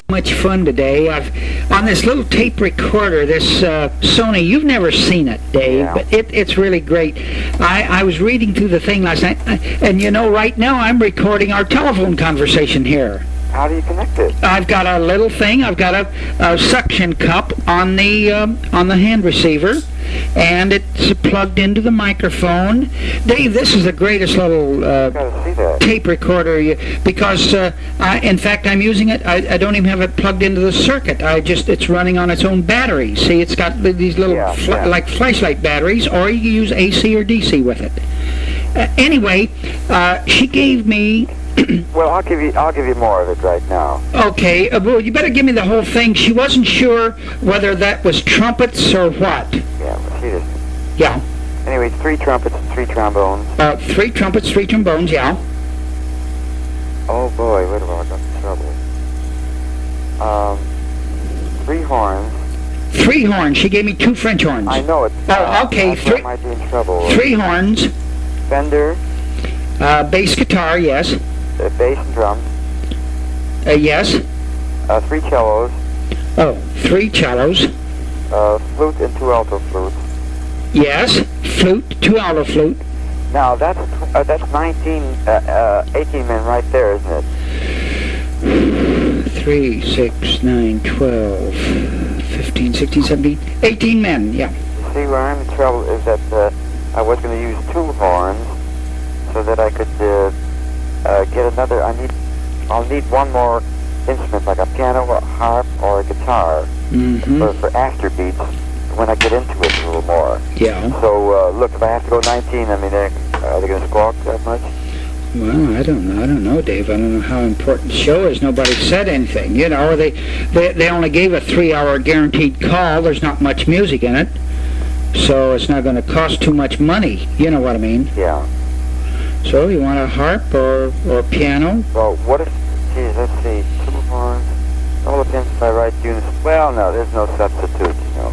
Much fun today. I've on this little tape recorder, this Sony. You've never seen it, Dave, Yeah. but it's really great. I was reading through the thing last night, and you know, right now I'm recording our telephone conversation here. How do you connect it? I've got a little thing. I've got a suction cup on the hand receiver, and it's plugged into the microphone. Dave, this is the greatest little Gotta see that. tape recorder because in fact I'm using it. I don't even have it plugged into the circuit. It's running on its own battery. See, it's got these little like flashlight batteries, or you can use AC or DC with it. Anyway, she gave me. Well, I'll give you more of it right now. Okay, well, you better give me the whole thing. She wasn't sure whether that was trumpets or what. Yeah, but she just. Yeah. Anyway, it's 3 trumpets and 3 trombones. 3 trumpets, 3 trombones, yeah. Oh boy, wait a minute, I got in trouble. 3 horns. 3 horns. She gave me 2 French horns. I know it. Oh, okay. I might be in trouble. 3 horns. Fender. Bass guitar, yes. Bass and drums. Yes. 3 cellos. Oh, 3 cellos. Flute and 2 alto flutes. Yes. Flute, 2 alto flute. Now that's 18 men right there, isn't it? 3, 6, 9, 12, 15, 16, 17, 18 men, yeah. You see, where I'm in trouble is that I was going to use 2 horns so that I could get another. I'll need one more instrument, like a piano, a harp, or a guitar, for afterbeats when I get into it a little more. Yeah. So look, if I have to go 19, I mean, are they going to squawk that much? Well, I don't know, Dave. I don't know how important the show is. Nobody said anything. You know, they only gave a 3-hour guaranteed call. There's not much music in it, so it's not going to cost too much money. You know what I mean? Yeah. So you want a harp or piano? Well, what if? Geez, let's see. 2 horns. It all depends if I write units. Well, no, there's no substitute. You know.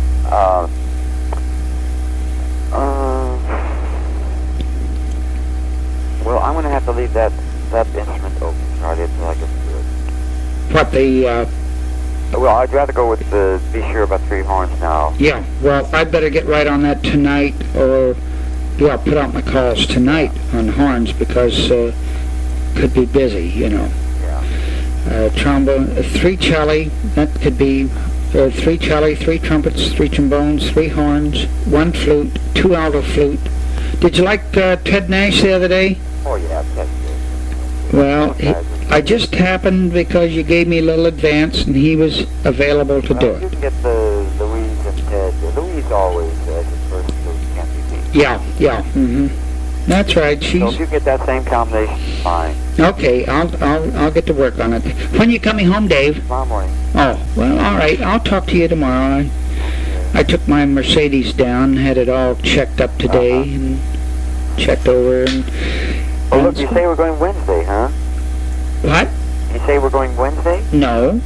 Well, I'm going to have to leave that instrument open, Charlie, until I get to it. What, the... Well, I'd rather go with be sure about 3 horns now. Yeah, well, I'd better get right on that tonight, or... Yeah, put out my calls tonight on horns, because could be busy, you know. Yeah. Trombone, 3 cello, that could be 3 cello, 3 trumpets, 3 trombones, 3 horns, 1 flute, 2 alto flute. Did you like Ted Nash the other day? Oh, yeah, that's good. Well, I just happened because you gave me a little advance, and he was available to do You it. can get the Louise and Ted. Louise always his first flute can't be beat. Yeah. That's right. So if you get that same combination, fine. Okay. I'll get to work on it. When are you coming home, Dave? Tomorrow morning. Oh, well, all right. I'll talk to you tomorrow. I took my Mercedes down, had it all checked up today, and checked over. Oh, look, you say we're going Wednesday, huh? What? You say we're going Wednesday? No.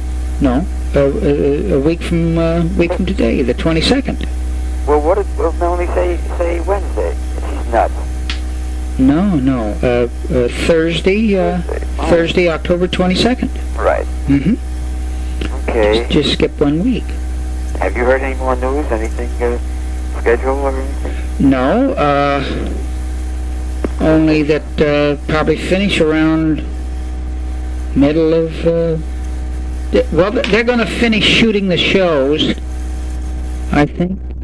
A week from today, the 22nd. Well, what did Melanie say Wednesday? She's nuts. No. Thursday. Thursday, October 22nd. Right. Okay. Just skip 1 week. Have you heard any more news? Anything scheduled or anything? No. Only that probably finish around middle of. Well, they're going to finish shooting the shows, I think.